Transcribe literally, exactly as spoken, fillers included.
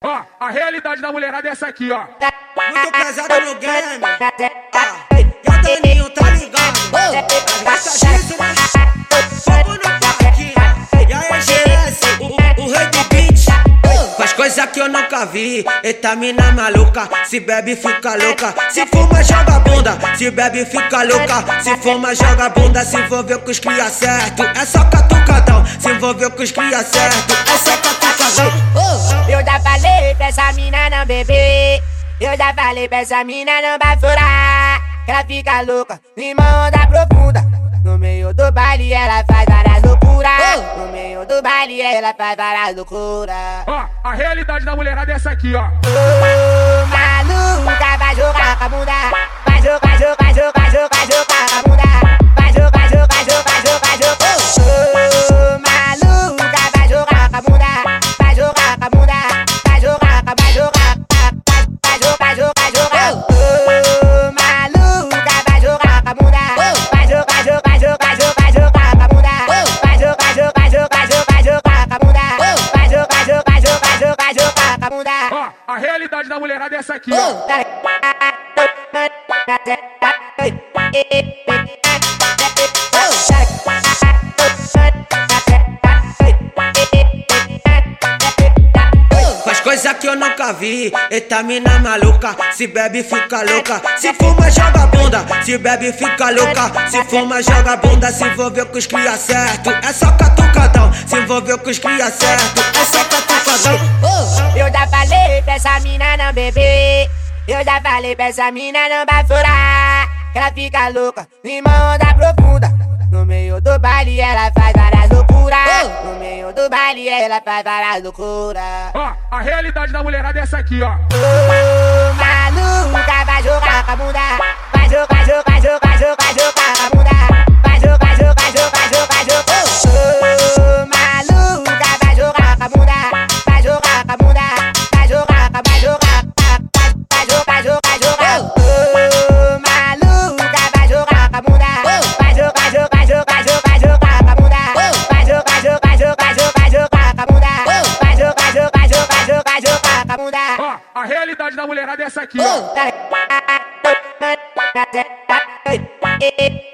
Ó, a realidade da mulherada é essa aqui, ó. Muito pesado no game. Ah, e o Daninho tá ligado. Mas gosta disso, né? Fogo no parque. E aí, G S, o, o rei do beat. Faz coisa que eu nunca vi. Eita mina maluca. Se bebe, fica louca. Se fuma, joga bunda. Se bebe, fica louca. Se fuma, joga bunda. Se envolveu com os cria certo. É só catucadão. Se envolveu com os cria certo. É só catucadão. Eu já falei pra essa mina não beber. Eu já falei pra essa mina não bafurar. Que ela fica louca, limão onda profunda. No meio do baile ela faz várias loucuras. No meio do baile ela faz várias loucuras. Ó, a realidade da mulherada é essa aqui, ó. Ô, maluca, vai jogar com a bunda. Vai jogar, jogar, jogar, jogar, jogar com a bunda. Vai jogar, jogar, jogar, jogar, jogar. Ô, maluca, vai jogar com a bunda. Vai jogar com a bunda. Vai jogar, vai jogar. Vai jogar, jogar, jogar. Ô, maluca, vai jogar com a bunda. Vai jogar, jogar, jogar, jogar, jogar com a bunda. Vai jogar, jogar, jogar, jogar, jogar com a bunda. Vai jogar, jogar, jogar, jogar, jogar com a bunda. Ó, a realidade da mulherada é essa aqui, ó. Faz coisa que eu nunca vi. Eita mina maluca. Se bebe, fica louca. Se fuma, joga bunda. Se bebe, fica louca. Se fuma, joga bunda. Se envolveu com os cria certo. É só catucadão. Se envolveu com os cria certo. É só catucadão. Eu já falei pra essa mina não beber. Eu já falei pra essa mina não bafurar. Que ela fica louca, limão onda profunda. No meio do baile ela faz várias loucuras. No meio do baile ela faz várias loucuras. Ó, a realidade da mulherada é essa aqui, ó. Ô, maluca, vai jogar com a bunda. Vai jogar, jogar, jogar, jogar, jogar com a bunda. Vai jogar, jogar, jogar, jogar, jogar. Ô, maluca, vai jogar com a bunda. Vai jogar com a bunda. Vai jogar, vai jogar. Vai jogar, jogar, jogar. Ô, maluca, vai jogar com a bunda. Vai jogar, jogar, jogar, jogar, jogar com a bunda. Vai jogar, jogar, jogar, jogar, jogar com a bunda. Vai jogar, jogar, jogar, jogar, jogar com a bunda. Ó, a realidade da mulherada é essa aqui, ó. Hey.